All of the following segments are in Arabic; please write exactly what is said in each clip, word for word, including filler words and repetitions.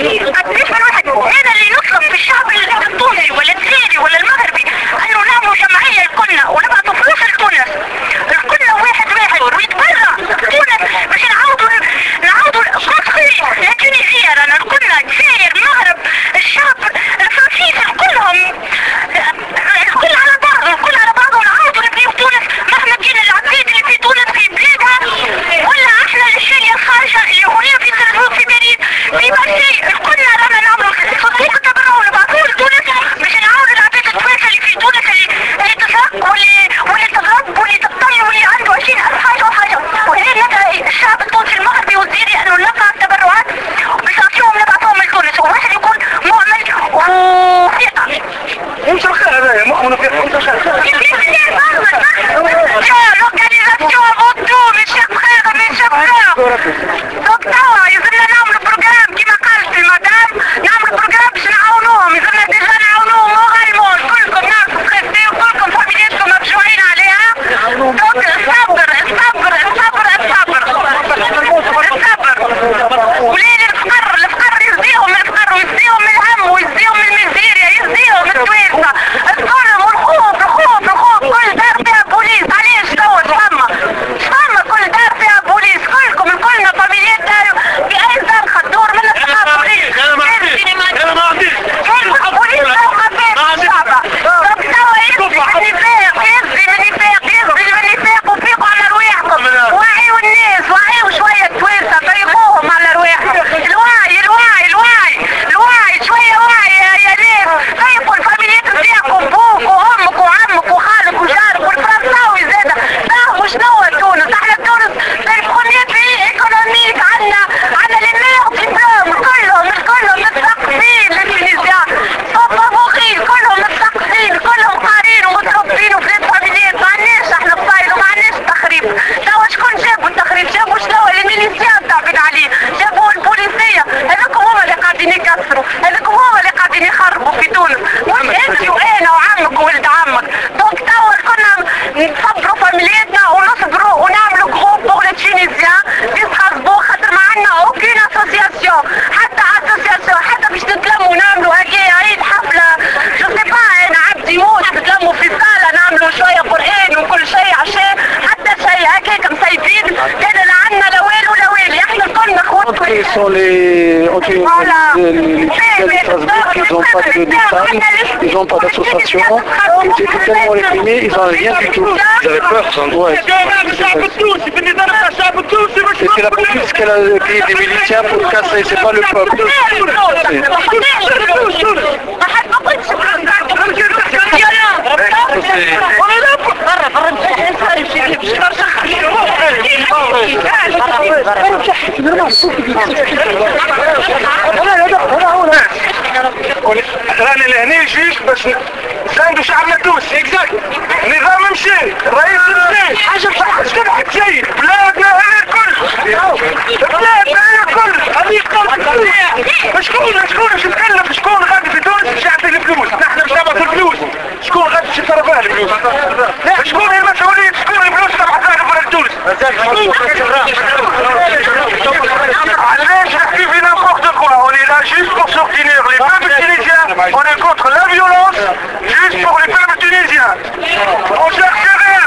قديش من واحد هذا اللي نطلب في الشعب التونسي ولا الجزائري ولا المغربي انه نعملوا جمعيه لكلنا ونبعثوا فلوس لتونس الكلنا واحد واحد ويتبرع تونس باش نعاودوا نعاودوا قصدي لا تونسيه رانا الكلنا الجزائر المغرب الشعب الفرنسيس كلهم الكل على بعض الكل على بعض ونعاودوا نبنيو تونس مهما كان العباد اللي في تونس في بلادها ولا احنا الاشياء الخارجه اللي هنا في سرزوق في باريس في مارسي الكلنا رانا نعملوا صندوق التبرع ونبعثوه لتونس باش نعاودوا العباد التوانسه اللي في تونس اللي اللي تسرق واللي واللي تضرب واللي تقتل واللي عنده عشرين ألف حاجه وحاجه وهنا ندعي الشعب التونسي المغربي والجزائري انه نلقى التبرعات باش نعطيهم نبعثوهم لتونس وواحد يكون مؤمن وثقه. انت الخير هذايا مؤمن وثقه انت الخير. l'organisation avant tout mes chers frères mes chers frères donc توا يلزمنا نعملوا بروجرام كيما قالت المدام نعملوا بروجرام باش نعاونوهم يلزمنا ديجا نعاونوهم مورالمون كلكم ناس تخدموا وكلكم فاميلياتكم مفجوعين عليها دونك الصبر الصبر الصبر الصبر الصبر ولين الفقر الفقر يزيهم من الفقر ويزيهم من الهم ويزيهم من الميزيريا يزيهم من التوانسه الظلم والخوف الخوف الخوف كل دار فيها بوليس علاش توا شفما شفما كل دار فيها بوليس كلكم الكلنا فاميليات داروا في اي دار خدور من الثقافه بوليس انا ما عنديش انا ما عنديش بوليس فوق فين الشعب دونك توا يزي من النفاق يزي من النفاق يزي من النفاق وفيقوا على رواحكم وعيوا الناس وعيوا شويه توانسه فيقوهم على رواحهم الوعي الوعي الوعي الوعي شويه وعي يا ناس فيقوا الفاميليات نتاعكم بوك وامك وعمك وخالك وجارك والفرنساوي زاده فاهموا شنو تونس احنا تونس البروميير بي ايكونوميك عندنا عندنا لي ميغ ديبلوم كلهم كلهم متثقفين التونسيان صفافوخين كلهم متثقفين كلهم قارين ومتربين وفي فاميليات ما عندناش احنا فايل وما عندناش تخريب توا شكون جابوا التخريب جابوا شنو الميليسيان تعبين عليه جابوا البوليسيه هذوكم هما اللي قاعدين يكسروا هذوكم هما اللي قاعدين يخربوا في تونس مش انت وانا وعمك وولد عمك دونك توا كنا نصبروا فاميلياتنا ونصبروا ونعملوا جروب بوغ لي تونيزيان يتخاصبوا خاطر ما عندنا اوكين اسوسياسيون حتى اسوسياسيون حتى باش نتلموا ونعملوا هكايا عيد حفله جو سي با انا عبد يموت نتلموا في صاله نعملوا شويه قران وكل شيء عشان حتى شيء هكاك مسيبين كان لا عندنا لا والو لا والي احنا كلنا اخوات Ils sont les, ok, les, les fidèles de Strasbourg, ils n'ont pas de détails, ils n'ont pas d'association, ils étaient tellement réprimés, ils n'ont rien du tout. Ils avaient peur sans doute. Ouais. C'était la police qui a créé des miliciens pour casser, c'est pas le peuple. راني لهنا جيش باش نساندو شعبنا التونسي اكزاكت النظام مشي الرئيس مشي حاجه بصح تبعت شيء بلادنا هي الكل بلادنا هي الكل هذه قلب شكون شكون باش نتكلم شكون غادي في تونس باش يعطي الفلوس نحن باش نبعثوا الفلوس شكون غادي باش يتصرف الفلوس شكون المسؤولين شكون الفلوس تبعثها لفرق تونس علاش نحكي في n'importe quoi on est là juste pour soutenir les peuples tunisiens on est contre la violence juste pour les peuples tunisiens on cherche rien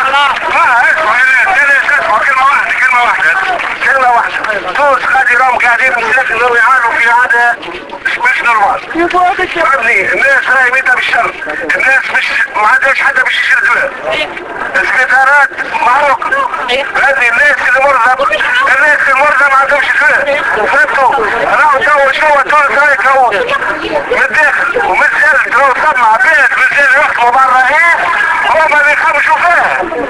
كلمة واحدة كلمة واحدة كلمة واحدة تونس غادي راهم قاعدين مساكنوا ويعانوا في عادة مش نورمال فهمني الناس راهي ميتة بالشر الناس مش ما عندهاش حدا باش يشردوها السبيطارات معروكة هذه الناس اللي مرضى الناس المرضى ما عندهمش خير فهمتوا راهو توا شنو تونس راهي تهوت من الداخل ومن الخارج راهو صدمة عباد مازال يحكموا مع الرئيس هما اللي يخرجوا فيها